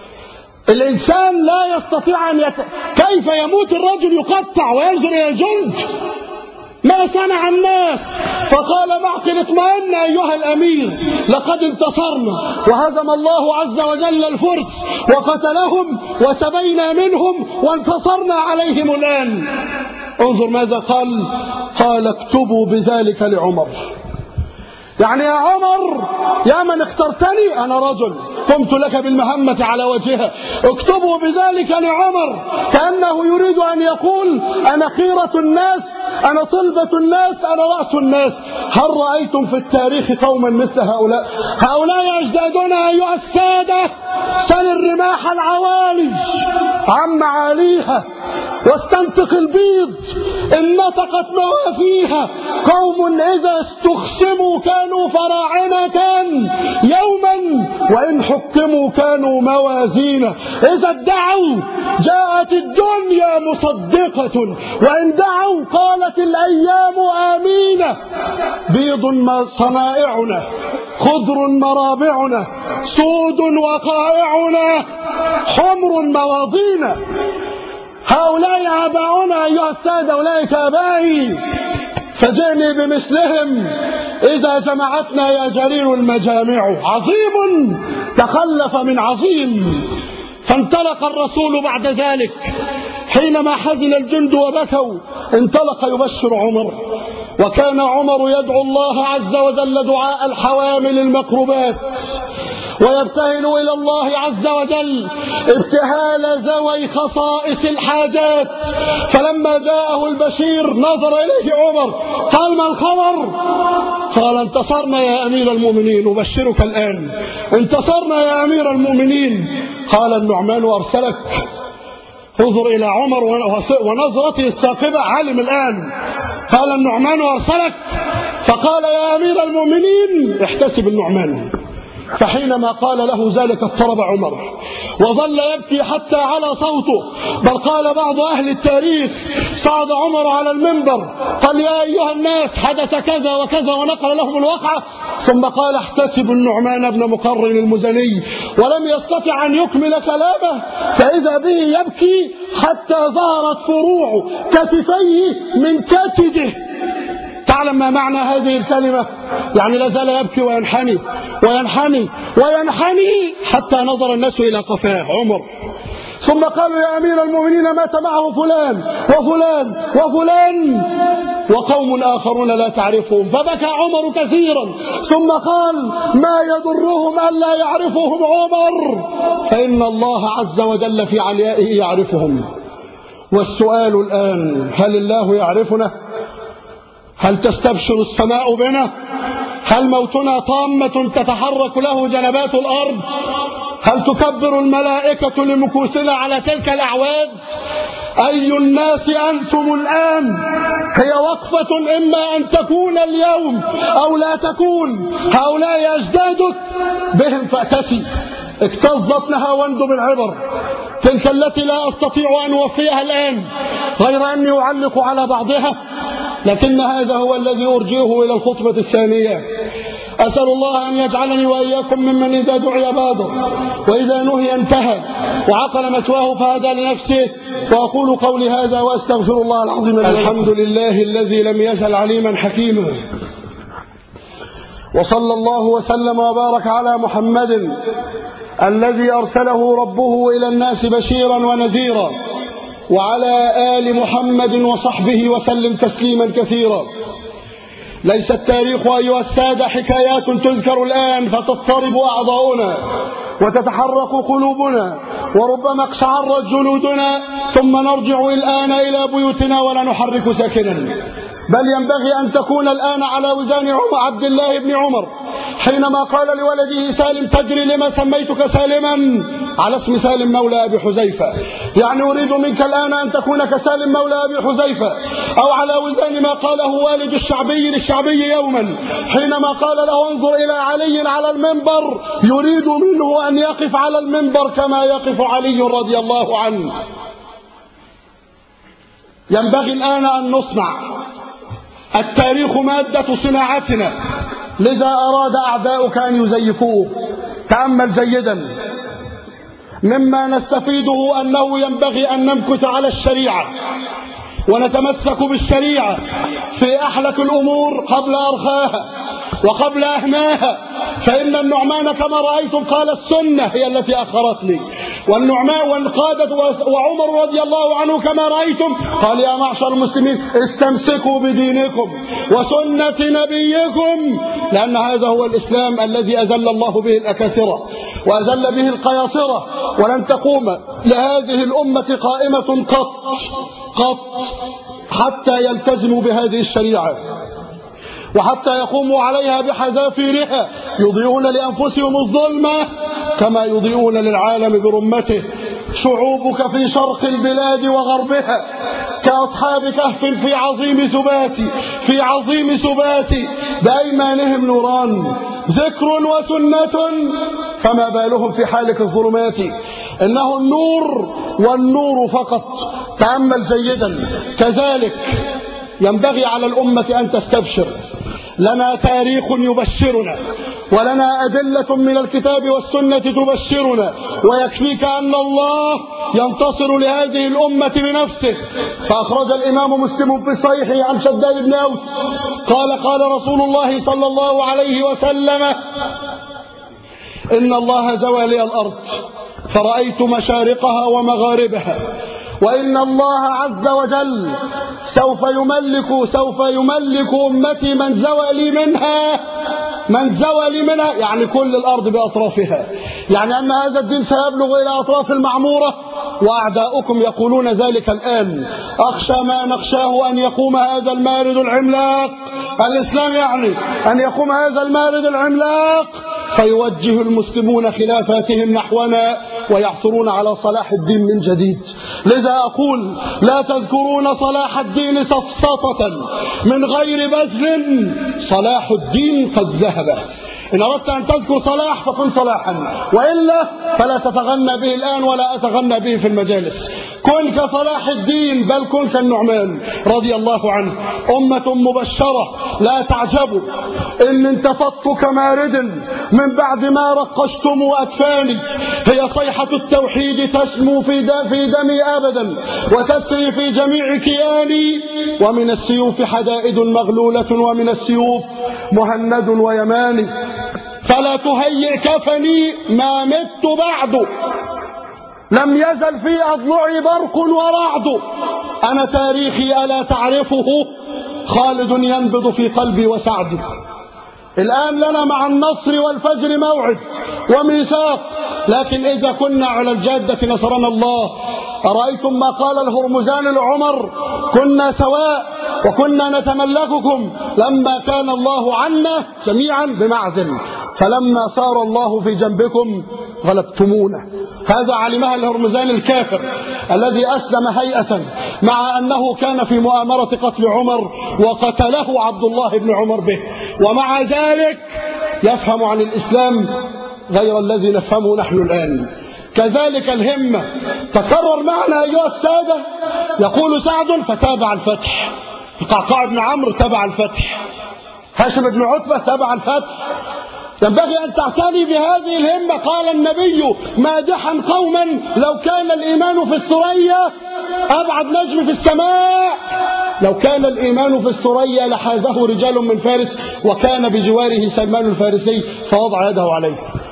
الإنسان لا يستطيع كيف يموت الرجل يقطع وينظر إلى الجند؟ ما صنع الناس؟ فقال معقل: اطمئن أيها الأمير، لقد انتصرنا وهزم الله عز وجل الفرس وقتلهم وسبينا منهم وانتصرنا عليهم الآن. انظر ماذا قال: قال: اكتبوا بذلك لعمر. يعني يا عمر، يا من اخترتني، أنا رجل قمت لك بالمهمة على وجهها، اكتبوا بذلك لعمر، كأنه يريد أن يقول: أنا خيرة الناس، أنا طلبة الناس، أنا رأس الناس. هل رأيتم في التاريخ قوما مثل هؤلاء؟ هؤلاء أجدادنا أيها السادة، سل الرماح العوالي عن معاليها واستنطق البيض إن نطقت موافيها. قوم إذا استخسموا كانوا فراعنة يوما، وإن حكموا كانوا موازينا. إذا ادعوا جاءت الدنيا مصدقة، وإن دعوا قالت الأيام آمينة. بيض صنائعنا، خضر مرابعنا، سود وقائعنا، حمر مواضينا. هؤلاء آباؤنا أيها السادة، أولئك آبائي، فجئني بمثلهم إذا جمعتنا يا جرير المجامع. عظيم تخلف من عظيم. فانطلق الرسول بعد ذلك حينما حزن الجند وبكوا، انطلق يبشر عمر، وكان عمر يدعو الله عز وجل دعاء الحوامل المكروبات، ويبتهل إلى الله عز وجل ابتهال ذوي خصائص الحاجات. فلما جاءه البشير نظر إليه عمر قال: ما الخبر؟ قال: انتصرنا يا أمير المؤمنين، أبشرك الآن، انتصرنا يا أمير المؤمنين. قال: النعمان أرسلك؟ انظر إلى عمر ونظرته الثاقبة، علم الآن. قال: النعمان أرسلك؟ فقال: يا أمير المؤمنين احتسب النعمان. فحينما قال له ذلك اضطرب عمر وظل يبكي حتى على صوته، بل قال بعض أهل التاريخ: صعد عمر على المنبر قال: يا أيها الناس حدث كذا وكذا، ونقل لهم الواقعة، ثم قال: احتسب النعمان بن مقرن المزني، ولم يستطع أن يكمل كلامه، فإذا به يبكي حتى ظهرت فروع كتفيه من كتده. تعلم ما معنى هذه الكلمة؟ يعني لا زال يبكي وينحني وينحني وينحني حتى نظر الناس إلى قفاه عمر. ثم قالوا: يا أمير المؤمنين مات معه فلان وفلان وفلان وقوم آخرون لا تعرفهم. فبكى عمر كثيرا، ثم قال: ما يضرهم ألا يعرفهم عمر، فإن الله عز وجل في عليائه يعرفهم. والسؤال الآن: هل الله يعرفنا؟ هل تستبشر السماء بنا؟ هل موتنا طامة تتحرك له جنبات الأرض؟ هل تكبر الملائكة لمكوسنا على تلك الأعواد؟ أي الناس أنتم الآن؟ هي وقفة إما أن تكون اليوم أو لا تكون. هؤلاء أجدادك، بهم فأتسي، اكتظتنها واندب العبر، تلك التي لا أستطيع أن أوفيها الآن غير أني أعلق على بعضها، لكن هذا هو الذي أرجيه إلى الخطبة الثانية. أسأل الله أن يجعلني وإياكم ممن إذا دعي بادر، وإذا نهي انتهى، وعقل مثواه فهدى لنفسه. وأقول قولي هذا وأستغفر الله العظيم. الحمد لله الذي لم يزل عليما حكيما، وصلى الله وسلم وبارك على محمد الذي أرسله ربه إلى الناس بشيرا ونذيرا، وعلى آل محمد وصحبه وسلم تسليما كثيرا. ليس التاريخ أيها السادة حكايات تذكر الآن فتضطرب أعضاؤنا، وتتحرك قلوبنا وربما اقشعرت جلودنا، ثم نرجع الآن إلى بيوتنا ولا نحرك ساكنا. بل ينبغي أن تكون الآن على وزان عبد الله بن عمر حينما قال لولده سالم: تدري لما سميتك سالما؟ على اسم سالم مولى أبي حذيفة. يعني أريد منك الآن أن تكون كسالم مولى أبي حذيفة. أو على وزان ما قاله والد الشعبي للشعبي يوما حينما قال له: انظر إلى علي على المنبر، يريد منه أن يقف على المنبر كما يقف علي رضي الله عنه. ينبغي الآن أن نصنع. التاريخ مادة صناعتنا، لذا أراد أعداؤك أن يزيفوه. تأمل جيدا. مما نستفيده أنه ينبغي أن نمكث على الشريعة ونتمسك بالشريعة في أحلك الأمور قبل أرخاها وقبل أهناها. فإن النعمان كما رأيتم قال: السنة هي التي أخرتني. والنعمان وانقادت وعمر رضي الله عنه كما رأيتم قال: يا معشر المسلمين استمسكوا بدينكم وسنة نبيكم، لأن هذا هو الإسلام الذي أذل الله به الأكاثرة وأذل به القياصرة. ولن تقوم لهذه الأمة قائمة قط حتى يلتزموا بهذه الشريعة وحتى يقوموا عليها بحذافيرها، يضيئون لأنفسهم الظلمة كما يضيئون للعالم برمته. شعوبك في شرق البلاد وغربها كأصحاب كهف في عظيم سبات بأيمانهم نوران، ذكر وسنة، فما بالهم في حالك الظلمات. إنه النور والنور فقط. تأمل جيدا. كذلك ينبغي على الأمة أن تستبشر. لنا تاريخ يبشرنا ولنا أدلة من الكتاب والسنة تبشرنا، ويكفيك أن الله ينتصر لهذه الأمة بنفسه. فأخرج الإمام مسلم في صحيحه عن شداد بن أوس قال رسول الله صلى الله عليه وسلم: إن الله زوى لي الأرض فرأيت مشارقها ومغاربها، وإن الله عز وجل سوف يملك أمتي من زوى لي منها، يعني كل الأرض بأطرافها، يعني أن هذا الدين سيبلغ إلى أطراف المعمورة، وأعداؤكم يقولون ذلك الآن. أخشى ما نخشاه أن يقوم هذا المارد العملاق، الإسلام يعني أن يقوم هذا المارد العملاق فيوجه المسلمون خلافاتهم نحونا ويحصلون على صلاح الدين من جديد. لذا أقول: لا تذكرون صلاح الدين سفسطة من غير بذل، صلاح الدين قد ذهب. إن أردت أن تذكر صلاح فكن صلاحا، وإلا فلا تتغنى به الآن ولا أتغنى به في المجالس. كن كصلاح الدين، بل كن كالنعمان رضي الله عنه. أمة مبشرة. لا تعجبوا إن انتفضت كمارد من بعد ما رقشتم أكفاني. هي صيحة التوحيد تسمو في دمي أبدا وتسري في جميع كياني، ومن السيوف حدائد مغلولة ومن السيوف مهند ويماني. فلا تهيئ كفني ما مت بعد، لم يزل في أضلعي برق ورعد. أنا تاريخي ألا تعرفه، خالد ينبض في قلبي وسعدي. الآن لنا مع النصر والفجر موعد وميثاق، لكن إذا كنا على الجادة نصرنا الله. أرأيتم ما قال الهرمزان لعمر: كنا سواء وكنا نتملككم لما كان الله عنا جميعا بمعزل، فلما صار الله في جنبكم غلبتمونا. هذا علمها الهرمزان الكافر الذي أسلم هيئة، مع أنه كان في مؤامرة قتل عمر وقتله عبد الله بن عمر به، ومع ذلك يفهم عن الإسلام غير الذي نفهمه نحن الآن. كذلك الهمة تكرر معنا أيها السادة. يقول سعد: فتابع الفتح. القعقاع بن عمرو تبع الفتح، هاشم بن عتبة تبع الفتح. ينبغي أن تعتني بهذه الهمة. قال النبي مادحا قوما: لو كان الإيمان في الثريا أبعد نجم في السماء. لو كان الإيمان في الثريا لحازه رجال من فارس، وكان بجواره سلمان الفارسي فوضع يده عليه.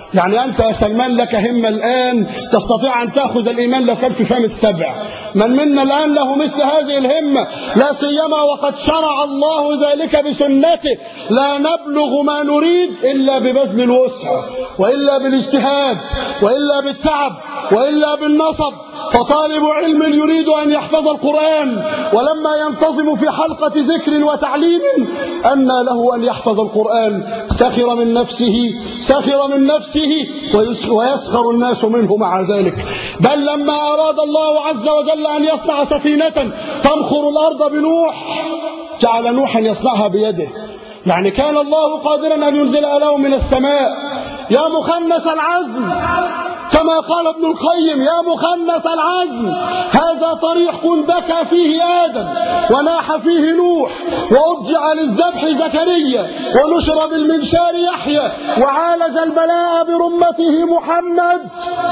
يعني أنت يا سلمان لك همة الآن تستطيع أن تأخذ الإيمان لو كان في فم السبع. من منا الآن له مثل هذه الهمة؟ لا سيما وقد شرع الله ذلك بسنته. لا نبلغ ما نريد إلا ببذل الوسع، وإلا بالاجتهاد، وإلا بالتعب، وإلا بالنصب. فطالب علم يريد أن يحفظ القرآن ولما ينتظم في حلقة ذكر وتعليم أن له أن يحفظ القرآن سخر من نفسه ويسخر الناس منه مع ذلك. بل لما أراد الله عز وجل أن يصنع سفينة تمخر الأرض بنوح جعل نوحا يصنعها بيده. يعني كان الله قادرا أن ينزل له من السماء. يا مخنث العزم، كما قال ابن القيم، يا مخنث العزم، هذا طريق بكى فيه آدم وناح فيه نوح وأضجع للذبح زكريا ونشر بالمنشار يحيى وعالج البلاء برمته محمد.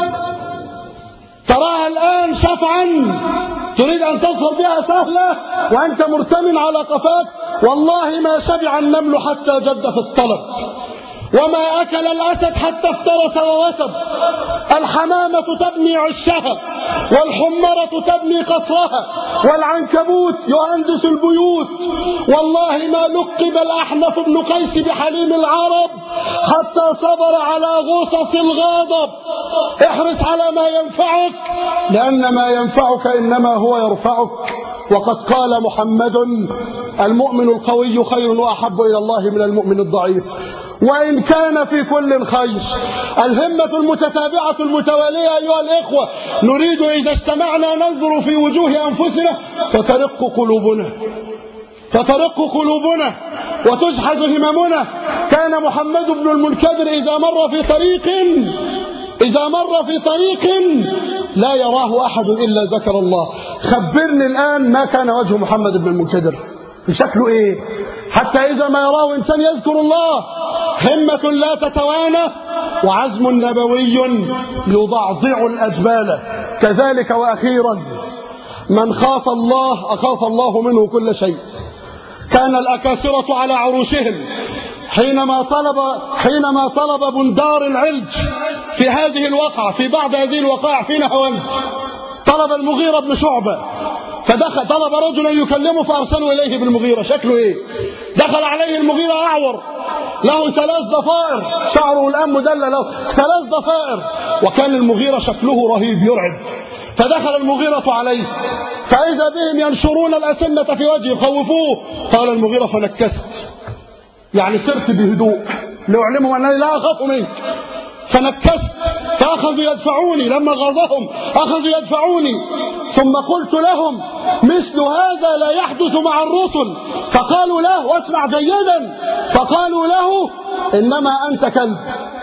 تراها الآن شفعا تريد أن تصل بها سهلة وأنت مرتمن على قفاك. والله ما شبع النمل حتى جد في الطلب، وما أكل الأسد حتى افترس ووسب. الحمامة تبني عشها، والحمرة تبني قصرها، والعنكبوت يهندس البيوت. والله ما لقب الأحنف بن قيس بحليم العرب حتى صبر على غصص الغضب. احرص على ما ينفعك، لأن ما ينفعك إنما هو يرفعك. وقد قال محمد: المؤمن القوي خير وأحب إلى الله من المؤمن الضعيف، وإن كان في كل خير. الهمة المتتابعة المتوالية أيها الإخوة، نريد إذا استمعنا ننظر في وجوه أنفسنا فترق قلوبنا وتجحد هممنا. كان محمد بن المنكدر إذا مر في طريق لا يراه أحد إلا ذكر الله. خبرني الآن ما كان وجه محمد بن المنكدر، شكله إيه؟ حتى إذا ما يراه إنسان يذكر الله. همة لا تتوانى، وعزم نبوي يضعضع الأجبال. كذلك وأخيرا، من خاف الله أخاف الله منه كل شيء. كان الأكاسرة على عروشهم حينما طلب بندار العلج في هذه الوقعة، في بعض هذه الوقائع في نهاوند، طلب المغيرة بن شعبة، فدخل طلب رجلا يكلمه فأرسلوا إليه بالمغيرة. شكله إيه؟ دخل عليه المغيرة أعور له 3 ضفائر، شعره الآن مدلل له 3 ضفائر، وكان المغيرة شكله رهيب يرعب. فدخل المغيرة عليه فإذا بهم ينشرون الأسنة في وجهه يخوفوه. قال المغيرة: فنكست، يعني سرت بهدوء لأعلمهم أنني لا أخاف منك. فنكست فأخذوا يدفعوني، لما غاظهم أخذوا يدفعوني. ثم قلت لهم: مثل هذا لا يحدث مع الرسل. فقالوا له، واسمع جيدا، فقالوا له: إنما أنت كلب،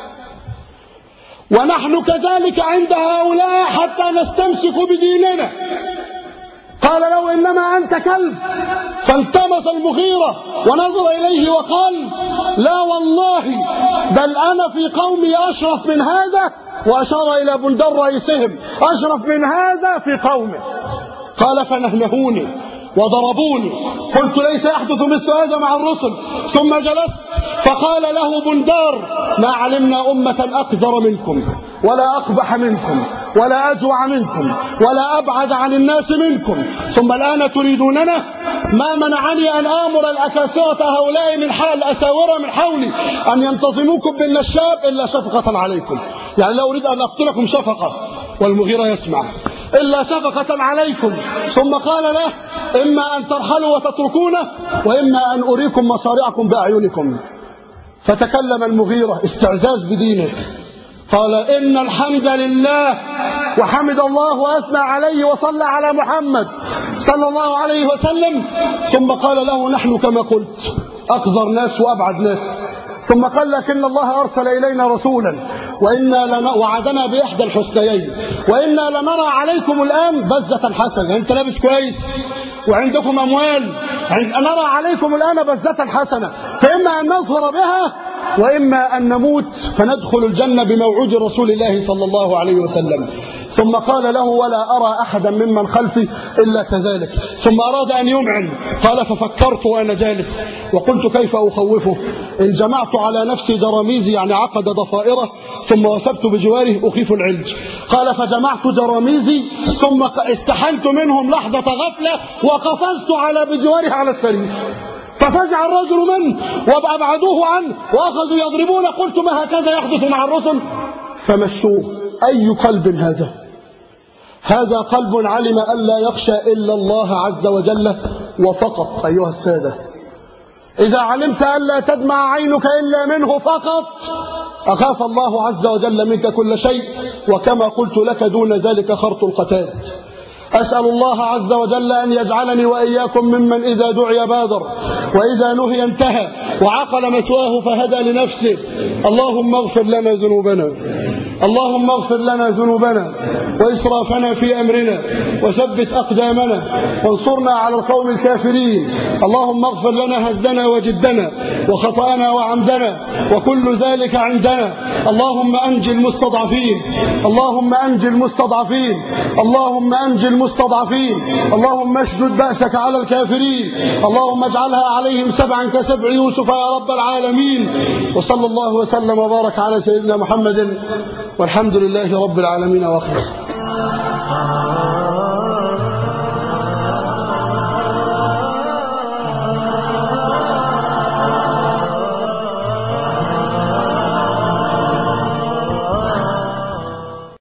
ونحن كذلك عند هؤلاء حتى نستمسك بديننا. قال له: إنما أنت كلب. فالتمس المغيرة ونظر إليه وقال: لا والله، بل أنا في قومي أشرف من هذا، وأشار إلى بندر رئيسهم: أشرف من هذا في قومه. قال: فنهنهوني وضربوني. قلت: ليس يحدث مثل هذا مع الرسل. ثم جلست فقال له بندار: ما علمنا أمة أقذر منكم، ولا أقبح منكم، ولا أجوع منكم، ولا أبعد عن الناس منكم. ثم الآن تريدوننا؟ ما منعني أن آمر الأكاسرة هؤلاء من حال الأساورة من حولي أن ينتظموكم بالنشاب إلا شفقة عليكم. يعني لا أريد أن أقتلكم شفقة، والمغيرة يسمع، إلا شفقة عليكم. ثم قال له: إما أن ترحلوا وتتركونه، وإما أن أريكم مصارعكم بأعينكم. فتكلم المغيرة استعزاز بدينه، قال: إن الحمد لله، وحمد الله وأثنى عليه وصلى على محمد صلى الله عليه وسلم. ثم قال له: نحن كما قلت أقذر ناس وأبعد ناس. ثم قال: لكن الله أرسل إلينا رسولا وعدنا بإحدى الحسنيين، وإنا لنرى عليكم الآن بزة حسنة. أنت لابس كويس وعندكم أموال، نرى عليكم الآن بزة حسنة، فإما أن نظهر بها، وإما أن نموت فندخل الجنة بموعود رسول الله صلى الله عليه وسلم. ثم قال له ولا أرى أحدا ممن خلفي إلا كذلك. ثم أراد أن يمعن، قال ففكرت وأنا جالس وقلت كيف أخوفه إن جمعت على نفسي جراميزي، يعني عقد ضفائره، ثم وثبت بجواره أخيف العلج. قال فجمعت جراميزي ثم استحنت منهم لحظة غفلة وقفزت على بجواره على السرير، ففزع الرجل منه وأبعدوه عنه وأخذوا يضربون. قلت ما هكذا يحدث مع الرسل؟ فمشوه. أي قلب هذا؟ هذا قلب علم أن لا يخشى إلا الله عز وجل وفقط. أيها السادة، إذا علمت أن لا تدمع عينك إلا منه فقط أخاف الله عز وجل منك كل شيء، وكما قلت لك دون ذلك خرط القتاد. أسأل الله عز وجل أن يجعلني وإياكم ممن إذا دعي بادر وإذا نهي انتهى وعقل مسواه فهدى لنفسه. اللهم اغفر لنا ذنوبنا، اللهم اغفر لنا ذنوبنا وإسرافنا في أمرنا وثبت أقدامنا وانصرنا على القوم الكافرين. اللهم اغفر لنا هزلنا وجدنا وخطأنا وعمدنا وكل ذلك عندنا. اللهم أنجي المستضعفين، اللهم أنجي المستضعفين، اللهم أنجي المستضعفين. اللهم اشدد بأسك على الكافرين، اللهم اجعلها عليهم سبعا كسبع يوسف يا رب العالمين. وصلى الله وسلم وبارك على سيدنا محمد والحمد لله رب العالمين. وآخر